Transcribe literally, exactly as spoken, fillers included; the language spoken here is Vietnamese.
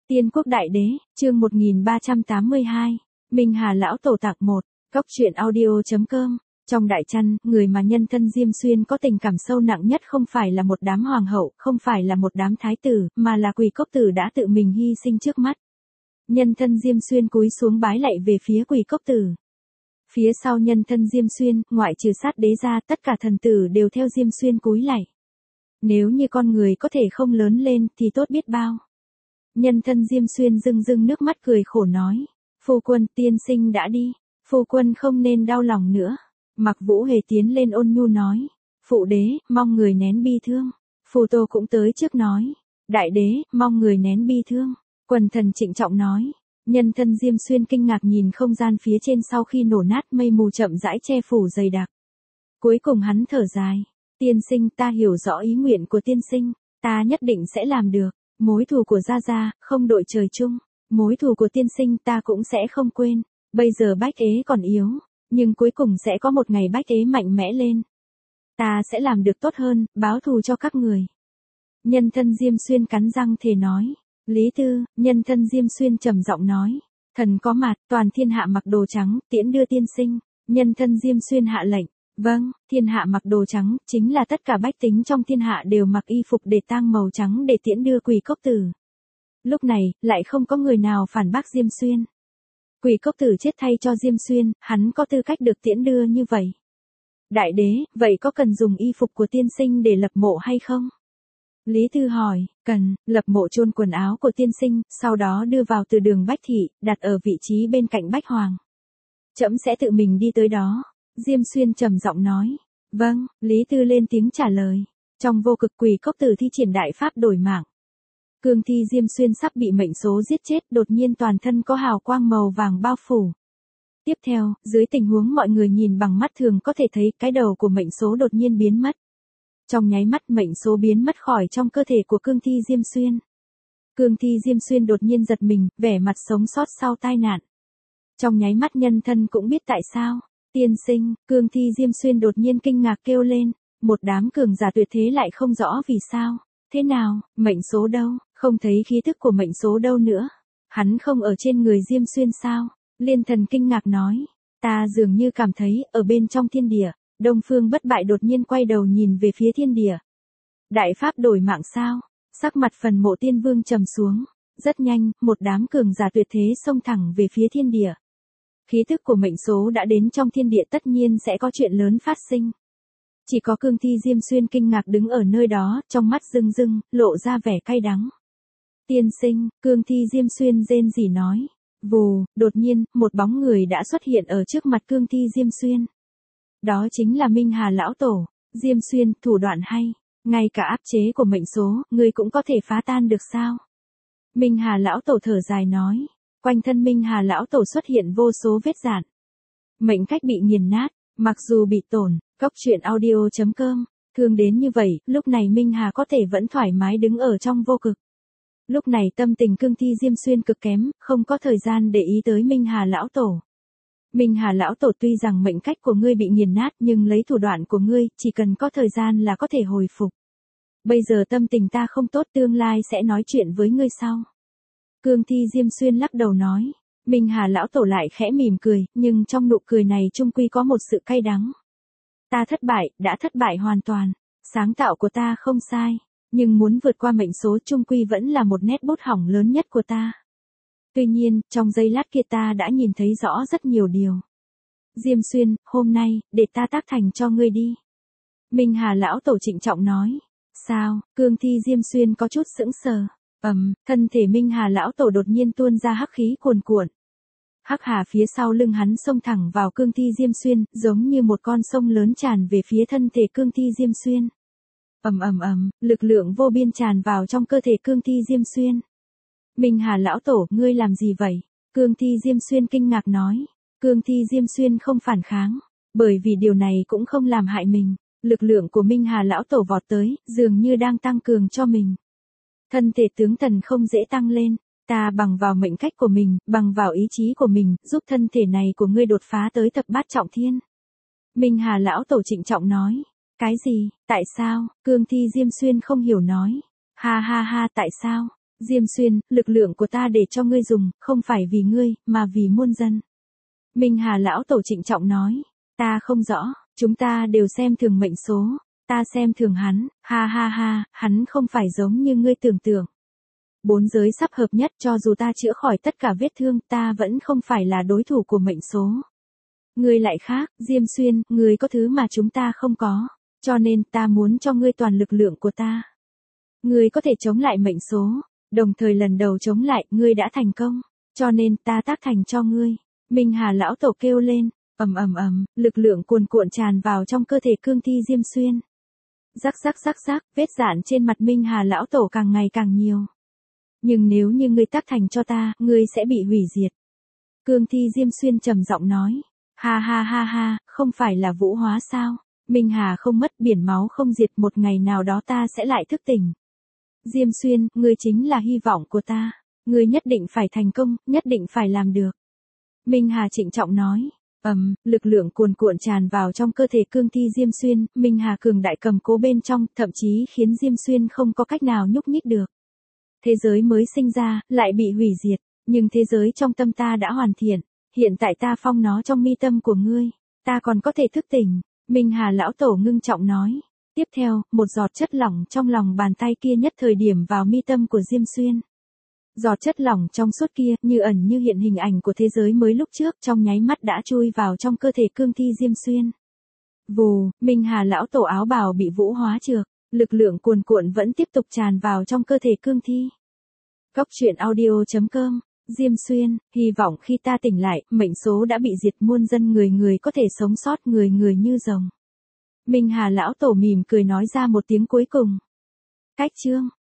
Tiên Quốc Đại Đế, chương một nghìn ba trăm tám mươi hai, Minh Hà Lão Tổ tạc một, Cốc truyện audio.com. Trong đại trăn, người mà nhân thân Diêm Xuyên có tình cảm sâu nặng nhất không phải là một đám hoàng hậu, không phải là một đám thái tử, mà là Quỷ Cốc Tử đã tự mình hy sinh trước mắt. Nhân thân Diêm Xuyên cúi xuống bái lạy về phía Quỷ Cốc Tử. Phía sau nhân thân Diêm Xuyên, ngoại trừ sát đế ra, tất cả thần tử đều theo Diêm Xuyên cúi lạy. Nếu như con người có thể không lớn lên thì tốt biết bao. Nhân thân Diêm Xuyên rưng rưng nước mắt cười khổ nói, phu quân, tiên sinh đã đi, phu quân không nên đau lòng nữa. Mặc Vũ Hề tiến lên ôn nhu nói, phụ đế, mong người nén bi thương. Phù Tô cũng tới trước nói, đại đế, mong người nén bi thương. Quần thần trịnh trọng nói, nhân thân Diêm Xuyên kinh ngạc nhìn không gian phía trên sau khi nổ nát mây mù chậm rãi che phủ dày đặc. Cuối cùng hắn thở dài, tiên sinh, ta hiểu rõ ý nguyện của tiên sinh, ta nhất định sẽ làm được. Mối thù của Gia Gia, không đội trời chung. Mối thù của tiên sinh ta cũng sẽ không quên. Bây giờ Bách Ế còn yếu, nhưng cuối cùng sẽ có một ngày Bách Ế mạnh mẽ lên. Ta sẽ làm được tốt hơn, báo thù cho các người. Nhân thân Diêm Xuyên cắn răng thề nói. Lý Tư, nhân thân Diêm Xuyên trầm giọng nói. Thần có mặt, toàn thiên hạ mặc đồ trắng, tiễn đưa tiên sinh. Nhân thân Diêm Xuyên hạ lệnh. Vâng, thiên hạ mặc đồ trắng, chính là tất cả bách tính trong thiên hạ đều mặc y phục để tang màu trắng để tiễn đưa Quỷ Cốc Tử. Lúc này, lại không có người nào phản bác Diêm Xuyên. Quỷ Cốc Tử chết thay cho Diêm Xuyên, hắn có tư cách được tiễn đưa như vậy. Đại đế, vậy có cần dùng y phục của tiên sinh để lập mộ hay không? Lý Tư hỏi, cần, lập mộ chôn quần áo của tiên sinh, sau đó đưa vào từ đường Bách Thị, đặt ở vị trí bên cạnh Bách Hoàng. Trẫm sẽ tự mình đi tới đó. Diêm Xuyên trầm giọng nói. Vâng, Lý Tư lên tiếng trả lời. Trong vô cực Quỷ Cốc Tử thi triển đại pháp đổi mạng. Cương thi Diêm Xuyên sắp bị mệnh số giết chết, đột nhiên toàn thân có hào quang màu vàng bao phủ. Tiếp theo, dưới tình huống mọi người nhìn bằng mắt thường có thể thấy cái đầu của mệnh số đột nhiên biến mất. Trong nháy mắt mệnh số biến mất khỏi trong cơ thể của cương thi Diêm Xuyên. Cương thi Diêm Xuyên đột nhiên giật mình, vẻ mặt sống sót sau tai nạn. Trong nháy mắt nhân thân cũng biết tại sao. Tiên sinh, cương thi Diêm Xuyên đột nhiên kinh ngạc kêu lên, một đám cường giả tuyệt thế lại không rõ vì sao. Thế nào, mệnh số đâu, không thấy khí thức của mệnh số đâu nữa. Hắn không ở trên người Diêm Xuyên sao? Liên thần kinh ngạc nói, ta dường như cảm thấy, ở bên trong thiên địa, Đông Phương Bất Bại đột nhiên quay đầu nhìn về phía thiên địa. Đại pháp đổi mạng sao? Sắc mặt Phần Mộ Tiên Vương trầm xuống, rất nhanh, một đám cường giả tuyệt thế xông thẳng về phía thiên địa. Khí thức của mệnh số đã đến trong thiên địa tất nhiên sẽ có chuyện lớn phát sinh. Chỉ có cương thi Diêm Xuyên kinh ngạc đứng ở nơi đó, trong mắt rưng rưng, lộ ra vẻ cay đắng. Tiên sinh, cương thi Diêm Xuyên rên rỉ nói. Vù, đột nhiên, một bóng người đã xuất hiện ở trước mặt cương thi Diêm Xuyên. Đó chính là Minh Hà Lão Tổ. Diêm Xuyên, thủ đoạn hay. Ngay cả áp chế của mệnh số, người cũng có thể phá tan được sao? Minh Hà Lão Tổ thở dài nói. Quanh thân Minh Hà Lão Tổ xuất hiện vô số vết rạn. Mệnh cách bị nghiền nát, mặc dù bị tổn, Cốc truyện audio.com, thương đến như vậy, lúc này Minh Hà có thể vẫn thoải mái đứng ở trong vô cực. Lúc này tâm tình cương thi Diêm Xuyên cực kém, không có thời gian để ý tới Minh Hà Lão Tổ. Minh Hà Lão Tổ, tuy rằng mệnh cách của ngươi bị nghiền nát nhưng lấy thủ đoạn của ngươi, chỉ cần có thời gian là có thể hồi phục. Bây giờ tâm tình ta không tốt, tương lai sẽ nói chuyện với ngươi sau. Cương thi Diêm Xuyên lắc đầu nói. Minh Hà Lão Tổ lại khẽ mỉm cười, nhưng trong nụ cười này chung quy có một sự cay đắng. Ta thất bại, đã thất bại hoàn toàn. Sáng tạo của ta không sai, nhưng muốn vượt qua mệnh số chung quy vẫn là một nét bút hỏng lớn nhất của ta. Tuy nhiên, trong giây lát kia ta đã nhìn thấy rõ rất nhiều điều. Diêm Xuyên, hôm nay, để ta tác thành cho ngươi đi. Minh Hà Lão Tổ trịnh trọng nói. Sao? Cương thi Diêm Xuyên có chút sững sờ. Ầm, um, thân thể Minh Hà Lão Tổ đột nhiên tuôn ra hắc khí cuồn cuộn. Hắc hà phía sau lưng hắn xông thẳng vào cương thi Diêm Xuyên, giống như một con sông lớn tràn về phía thân thể cương thi Diêm Xuyên. Ầm ầm ầm, lực lượng vô biên tràn vào trong cơ thể cương thi Diêm Xuyên. Minh Hà Lão Tổ, ngươi làm gì vậy? Cương thi Diêm Xuyên kinh ngạc nói. Cương thi Diêm Xuyên không phản kháng, bởi vì điều này cũng không làm hại mình. Lực lượng của Minh Hà Lão Tổ vọt tới, dường như đang tăng cường cho mình. Thân thể tướng thần không dễ tăng lên, ta bằng vào mệnh cách của mình, bằng vào ý chí của mình, giúp thân thể này của ngươi đột phá tới thập bát trọng thiên. Minh Hà Lão Tổ trịnh trọng nói. Cái gì, tại sao? Cương thi Diêm Xuyên không hiểu nói. Ha ha ha, tại sao? Diêm Xuyên, lực lượng của ta để cho ngươi dùng, không phải vì ngươi, mà vì muôn dân. Minh Hà lão tổ trịnh trọng nói, ta không rõ, chúng ta đều xem thường mệnh số, ta xem thường hắn, ha ha ha, hắn không phải giống như ngươi tưởng tượng. Bốn giới sắp hợp nhất, cho dù ta chữa khỏi tất cả vết thương, ta vẫn không phải là đối thủ của mệnh số. Ngươi lại khác, Diêm Xuyên, ngươi có thứ mà chúng ta không có, cho nên ta muốn cho ngươi toàn lực lượng của ta. Ngươi có thể chống lại mệnh số, đồng thời lần đầu chống lại, ngươi đã thành công, cho nên ta tác thành cho ngươi. Minh Hà lão tổ kêu lên, ầm ầm ầm, lực lượng cuồn cuộn tràn vào trong cơ thể cương thi Diêm Xuyên. Rắc rắc rắc rắc, vết rạn trên mặt Minh Hà lão tổ càng ngày càng nhiều. Nhưng nếu như ngươi tác thành cho ta, ngươi sẽ bị hủy diệt. Cương thi Diêm Xuyên trầm giọng nói, ha ha ha ha, không phải là vũ hóa sao? Minh Hà không mất, biển máu không diệt, một ngày nào đó ta sẽ lại thức tỉnh. Diêm Xuyên, ngươi chính là hy vọng của ta. Ngươi nhất định phải thành công, nhất định phải làm được. Minh Hà trịnh trọng nói, ầm, lực lượng cuồn cuộn tràn vào trong cơ thể cương thi Diêm Xuyên, Minh Hà cường đại cầm cố bên trong, thậm chí khiến Diêm Xuyên không có cách nào nhúc nhích được. Thế giới mới sinh ra, lại bị hủy diệt, nhưng thế giới trong tâm ta đã hoàn thiện, hiện tại ta phong nó trong mi tâm của ngươi, ta còn có thể thức tỉnh. Minh Hà lão tổ ngưng trọng nói. Tiếp theo, một giọt chất lỏng trong lòng bàn tay kia nhất thời điểm vào mi tâm của Diêm Xuyên. Giọt chất lỏng trong suốt kia, như ẩn như hiện hình ảnh của thế giới mới lúc trước, trong nháy mắt đã chui vào trong cơ thể cương thi Diêm Xuyên. Vù, Minh Hà lão tổ áo bào bị vũ hóa trược, lực lượng cuồn cuộn vẫn tiếp tục tràn vào trong cơ thể cương thi. Cốc truyện audio chấm com, Diêm Xuyên, hy vọng khi ta tỉnh lại, mệnh số đã bị diệt, muôn dân người người có thể sống sót, người người như rồng. Minh Hà lão tổ mỉm cười nói ra một tiếng cuối cùng. Cách chương